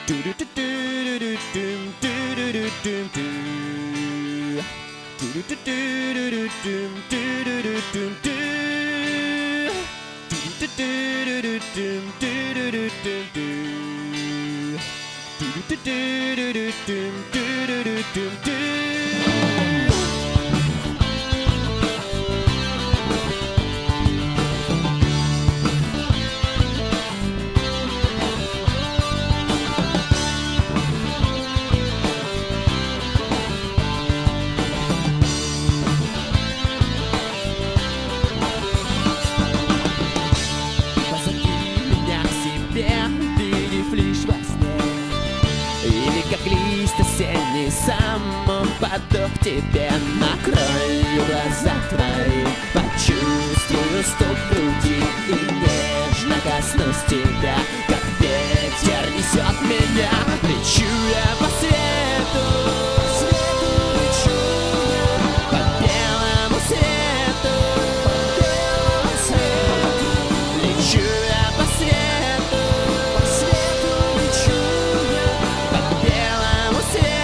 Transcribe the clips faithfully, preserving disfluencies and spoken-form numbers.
Сам упаду к тебе, накрою глаза твои, почувствую стук в груди и нежно коснусь тебя, как ветер несет меня. Лечу я по свету, свету лечу я, по белому свету, по белому свету. Лечу я по свету, по свету лечу я, по белому свету.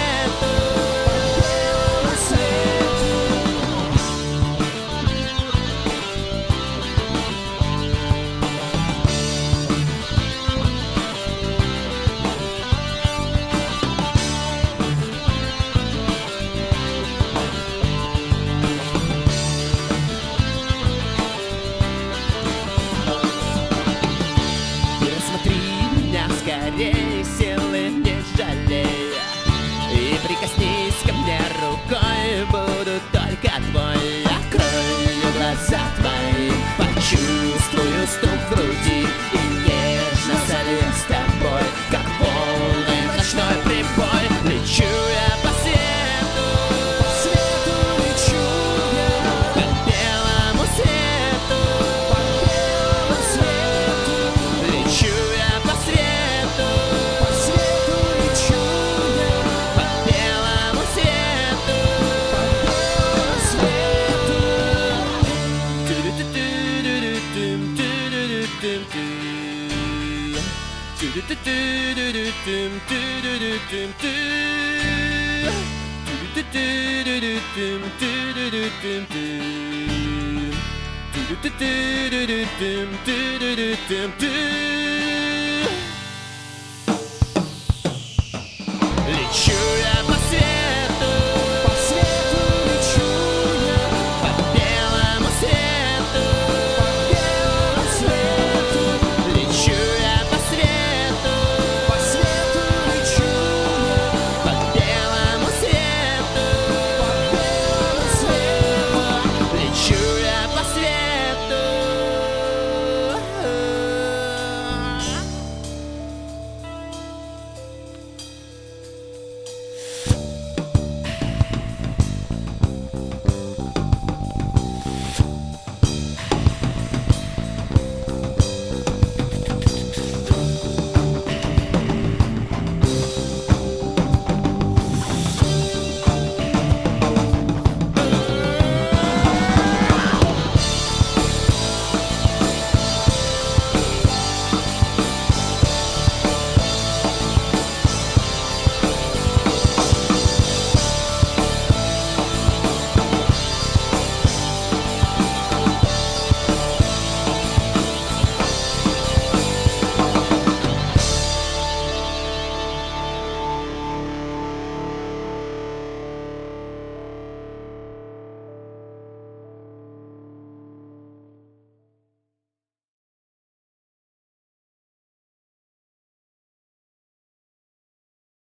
Скорее, силы не жалея, и прикоснись ко мне рукой, буду только твой. Открою глаза твои, почувствую стук в груди и нежно сольюсь с тобой, как волны в ночной прибой. Лечу я по свету, по свету лечу я, по белому свету, по белому свету. Лечу я по свету. Do